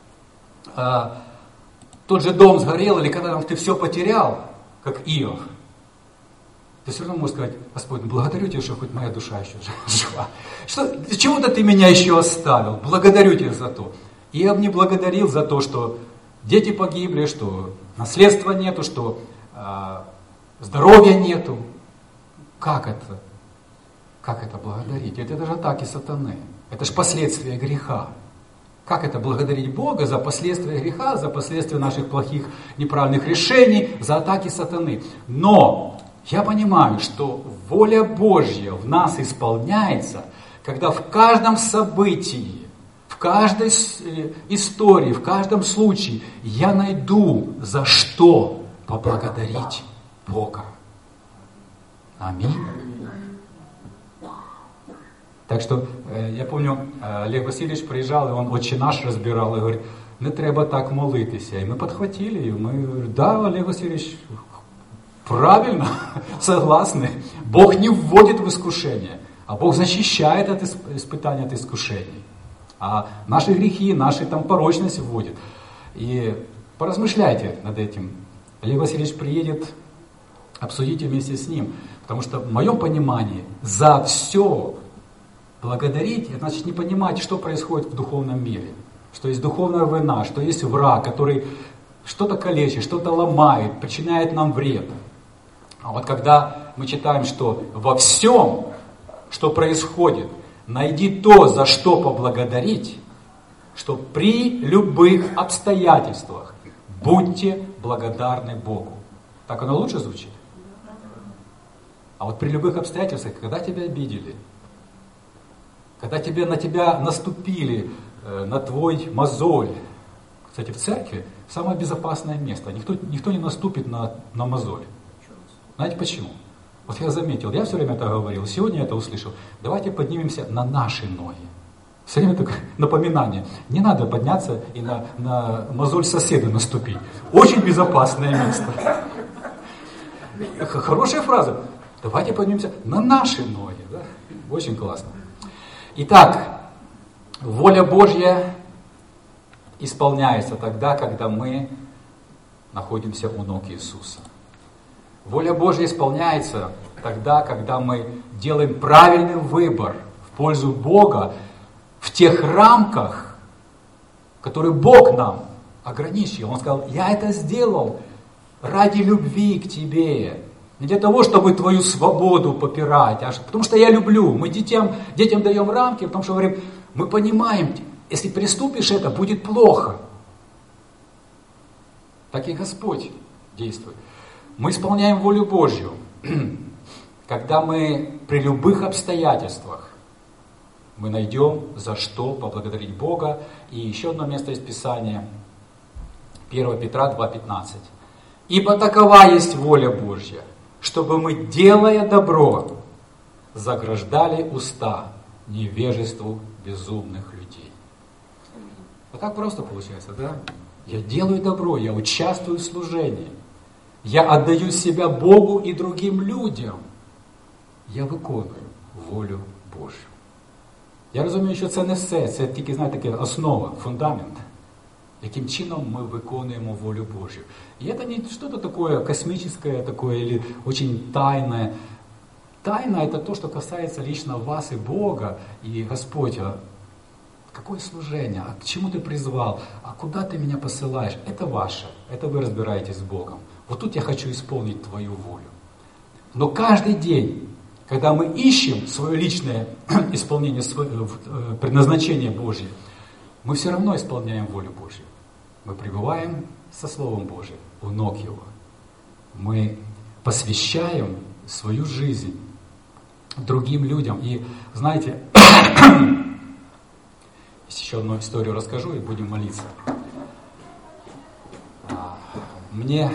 тот же дом сгорел, или когда ты все потерял, как Иов, ты все равно можешь сказать: Господь, благодарю Тебя, что хоть моя душа еще жива. Чего-то Ты меня еще оставил. Благодарю Тебя за то. Иов не благодарил за то, что дети погибли, что наследства нету, что здоровья нету. Как это? Как это благодарить? Это же атаки сатаны. Это же последствия греха. Как это благодарить Бога за последствия греха, за последствия наших плохих, неправильных решений, за атаки сатаны? Но я понимаю, что воля Божья в нас исполняется, когда в каждом событии, в каждой истории, в каждом случае я найду за что поблагодарить Бога. Аминь. Так что, я помню, Олег Васильевич приїжджав, і він «Отче наш» розбирав, і говорить: не треба так молитися. І ми підхватили, і ми говорили: да, Олег Васильевич, правильно, согласны. Бог не вводит в искушение, а Бог защищает от испытаний, от искушений. А наши грехи, наши там порочность вводит. И поразмышляйте над этим. Олег Васильевич приедет, обсудите вместе с ним. Потому что в моем понимании за все благодарить, это значит не понимать, что происходит в духовном мире. Что есть духовная война, что есть враг, который что-то калечит, что-то ломает, причиняет нам вред. А вот когда мы читаем, что во всем, что происходит, найди то, за что поблагодарить, что при любых обстоятельствах будьте благодарны Богу. Так оно лучше звучит? А вот при любых обстоятельствах, когда тебя обидели, когда на тебя наступили, на твой мозоль. Кстати, в церкви самое безопасное место. Никто не наступит на мозоль. Знаете почему? Вот я заметил, я все время это говорил, сегодня я это услышал. Давайте поднимемся на наши ноги. Все время такое напоминание. Не надо подняться и на мозоль соседа наступить. Очень безопасное место. Хорошая фраза. Давайте поднимемся на наши ноги. Да? Очень классно. Итак, воля Божья исполняется тогда, когда мы находимся у ног Иисуса. Воля Божья исполняется тогда, когда мы делаем правильный выбор в пользу Бога в тех рамках, которые Бог нам ограничил. Он сказал: я это сделал ради любви к тебе. Не для того, чтобы твою свободу попирать, а потому что я люблю. Мы детям даем рамки, потому что говорим: мы понимаем, если приступишь это, будет плохо. Так и Господь действует. Мы исполняем волю Божью, когда мы при любых обстоятельствах мы найдем за что поблагодарить Бога. И еще одно место из Писания, 1 Петра 2,15. Ибо такова есть воля Божья, чтобы мы, делая добро, заграждали уста невежеству безумных людей. Вот так просто получается, да? Я делаю добро, я участвую в служении. Я отдаю себя Богу и другим людям. Я виконую волю Божю. Я розумію, що це не все, це тільки, знаєте, таке основа, фундамент, яким чином ми виконуємо волю Божью. И это не что-то такое космическое, такое или очень тайное. Тайна — это то, что касается лично вас и Бога, и Господь. Какое служение, а к чему ты призвал, а куда ты меня посылаешь? Это ваше, это вы разбираетесь с Богом. Вот тут я хочу исполнить твою волю. Но каждый день, когда мы ищем свое личное исполнение, предназначение Божье, мы все равно исполняем волю Божью. Мы пребываем со Словом Божьим у ног Его. Мы посвящаем свою жизнь другим людям. И знаете, еще одну историю расскажу и будем молиться. Мне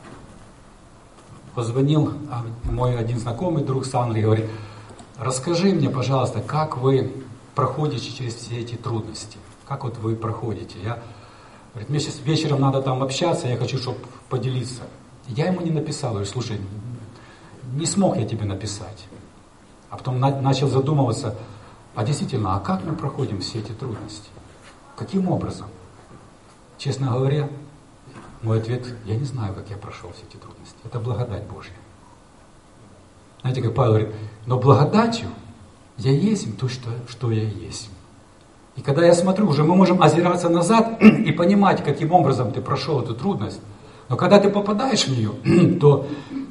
позвонил мой один знакомый друг с Англии, говорит: расскажи мне, пожалуйста, как вы проходите через все эти трудности, как вот вы проходите. Говорит, мне сейчас вечером надо там общаться, я хочу, чтобы поделиться. Я ему не написал, говорю: слушай, не смог я тебе написать. А потом начал задумываться, А действительно, а как мы проходим все эти трудности? Каким образом? Честно говоря, мой ответ, я не знаю, как я прошел все эти трудности. Это благодать Божья. Знаете, как Павел говорит, но благодатью я есть то, что я есть. И когда я смотрю, уже мы можем озираться назад и понимать, каким образом ты прошел эту трудность. Но когда ты попадаешь в нее, то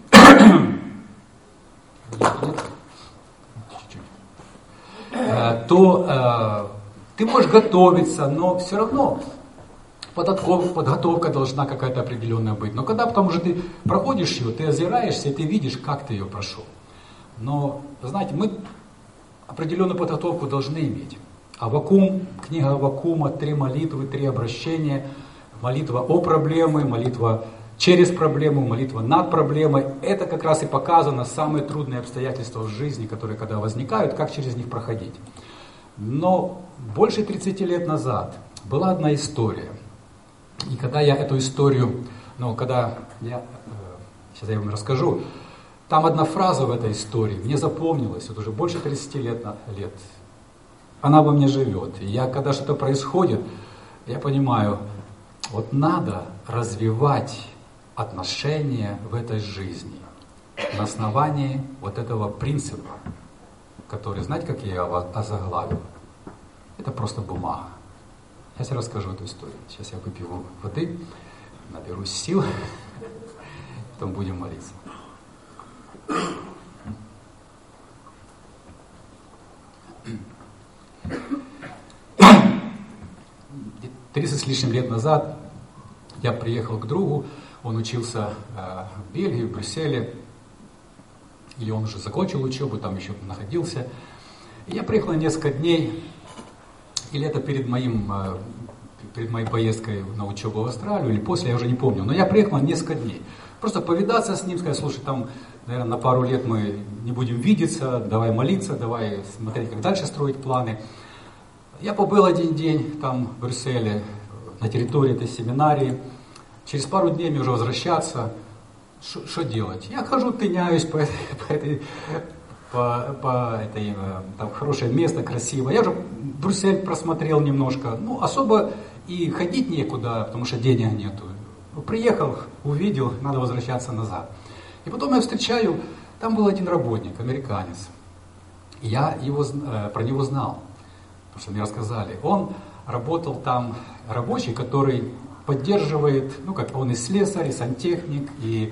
ты можешь готовиться, но все равно подготовка должна какая-то определенная быть. Но когда потом уже ты проходишь ее, ты озираешься, и ты видишь, как ты ее прошел. Но, знаете, мы определенную подготовку должны иметь. Аввакум, книга Аввакума, 3 молитвы, 3 обращения. Молитва о проблеме, молитва через проблему, молитва над проблемой. Это как раз и показано самые трудные обстоятельства в жизни, которые когда возникают, как через них проходить. Но больше 30 лет назад была одна история. И когда я эту историю, сейчас я вам расскажу, там одна фраза в этой истории мне запомнилась, вот уже больше 30 лет. Она во мне живет. И когда что-то происходит, я понимаю, вот надо развивать отношения в этой жизни на основании вот этого принципа, который, знаете, как я его озаглавил? Это просто бумага. Сейчас я расскажу эту историю. Сейчас я выпью воды, наберусь сил, потом будем молиться. 30 с лишним лет назад я приехал к другу, он учился в Бельгии, в Брюсселе, или он уже закончил учебу, там еще находился. И я приехал на несколько дней, или это перед моей поездкой на учебу в Австралию, или после, я уже не помню, но я приехал на несколько дней. Просто повидаться с ним, сказать, слушай, там, наверное, на пару лет мы не будем видеться, давай молиться, давай смотреть, как дальше строить планы. Я побыл один день там в Брюсселе, на территории этой семинарии. Через пару дней мне уже возвращаться. Что делать? Я хожу, тыняюсь там хорошее место, красивое. Я уже Брюссель просмотрел немножко. Особо и ходить некуда, потому что денег нету. Приехал, увидел, надо возвращаться назад. И потом я встречаю, там был один работник, американец. И я про него знал, потому что мне рассказали. Он работал там рабочий, который поддерживает, он и слесарь, и сантехник, и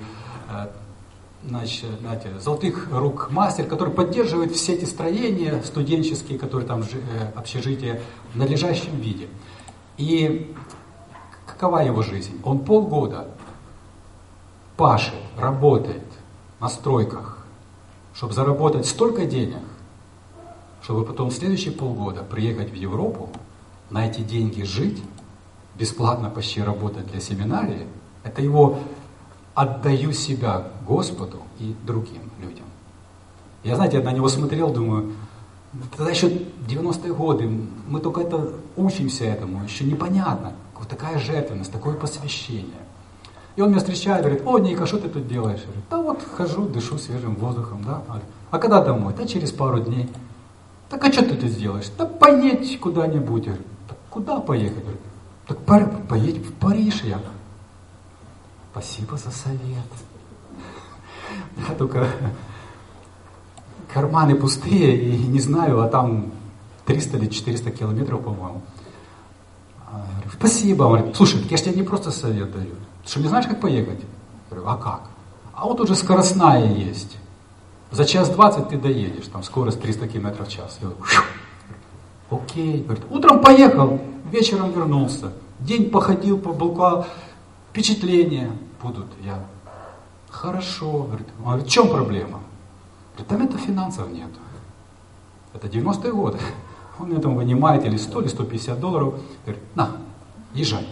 золотых рук мастер, который поддерживает все эти строения студенческие, которые там общежития, в надлежащем виде. И какова его жизнь? Он полгода пашет, работает на стройках, чтобы заработать столько денег, чтобы потом в следующие полгода приехать в Европу, на эти деньги жить, бесплатно почти работать для семинарии. Это его «отдаю себя Господу и другим людям». Я, знаете, я на него смотрел, думаю, тогда еще 90-е годы, мы только учимся этому, еще непонятно, вот такая жертвенность, такое посвящение. И он меня встречает, говорит: «О, Ника, что ты тут делаешь?» Я говорю: «Да вот хожу, дышу свежим воздухом, да». «А когда домой?» «Да через пару дней». «Так а что ты тут сделаешь?» «Да поедь куда-нибудь». Я говорю: «Так куда поехать?» Я говорю: «Так поедь в Париж». Я: «Спасибо за совет». Я только карманы пустые и не знаю, а там 300 или 400 километров, по-моему. Я говорю: «Спасибо». Он говорит: «Слушай, я же тебе не просто совет даю. Ты что, не знаешь, как поехать?» Я говорю: «А как?» «А вот уже скоростная есть. За 1:20 ты доедешь, там скорость 300 км в час». Я говорю: «Окей». Говорит: «Утром поехал, вечером вернулся. День походил, поболкал, впечатления будут». Я: «Хорошо». Он говорит: «В чем проблема?» Говорит: «Там это финансов нет». Это 90-е годы. Он этому вынимает или 100, или 150 долларов. Говорит: «На, езжай».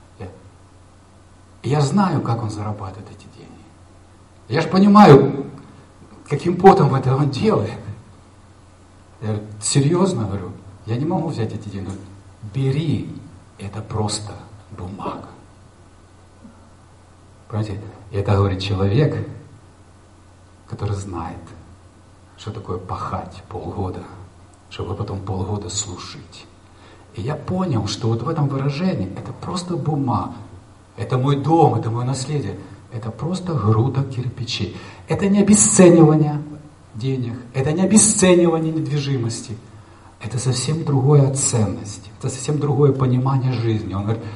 Я знаю, как он зарабатывает эти деньги. Я же понимаю, каким потом это он делает. Я говорю: «Серьезно?» Говорю: «Я не могу взять эти деньги». Говорит: «Бери, это просто бумага». Понимаете, это говорит человек, который знает, что такое пахать полгода, чтобы потом полгода служить. И я понял, что вот в этом выражении это просто бумага. Это мой дом, это мое наследие. Это просто груда кирпичей. Это не обесценивание денег, это не обесценивание недвижимости. Это совсем другая ценность, это совсем другое понимание жизни. Он говорит,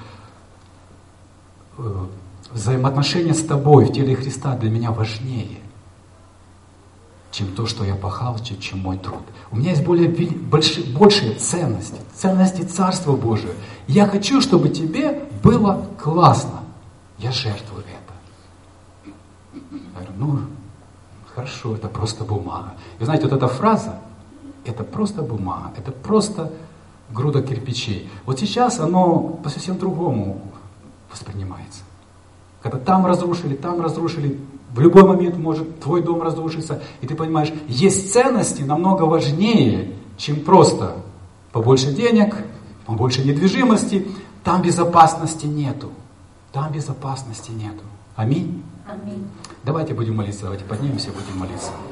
взаимоотношения с тобой в теле Христа для меня важнее, чем то, что я пахал, чем мой труд. У меня есть большие ценности, ценности Царства Божия. Я хочу, чтобы тебе было классно. Я жертвую это. Я говорю, хорошо, это просто бумага. И знаете, вот эта фраза, это просто бумага, это просто груда кирпичей. Вот сейчас оно совсем другому воспринимается. Когда там разрушили, в любой момент может твой дом разрушиться, и ты понимаешь, есть ценности намного важнее, чем просто побольше денег, побольше недвижимости. Там безопасности нету. Там безопасности нету. Аминь. Аминь. Давайте будем молиться, давайте поднимемся и будем молиться.